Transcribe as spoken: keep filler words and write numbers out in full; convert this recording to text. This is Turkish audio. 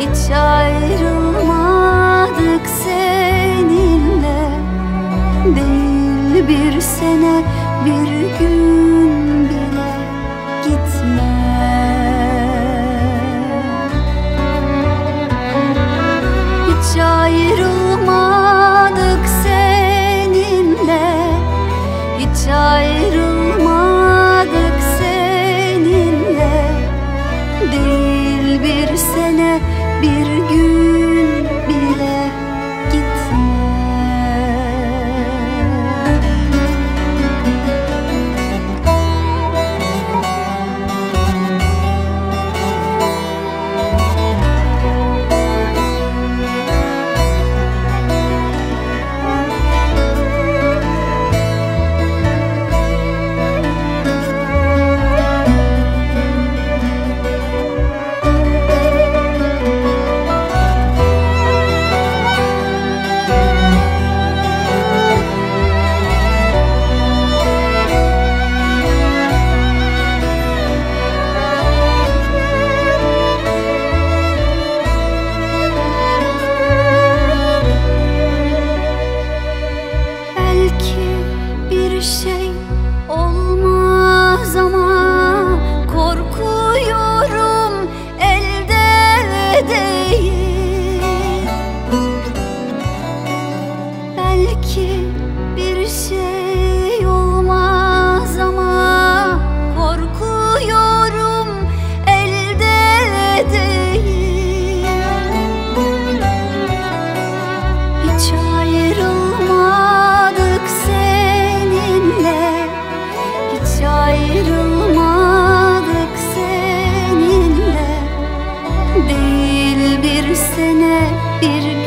Hiç ayrılmadık seninle, değil bir sene bir gün bile gitme. Hiç ayrılmadık seninle, hiç ayrılmadık seninle, değil bir sene bir gün bile gitme. Bir şey olmaz ama korkuyorum elde değil. Belki bir şey olmaz ama korkuyorum elde değil. Hiç ayrılmadık seninle, hiç ayrılmadık seninle, değil bir sene bir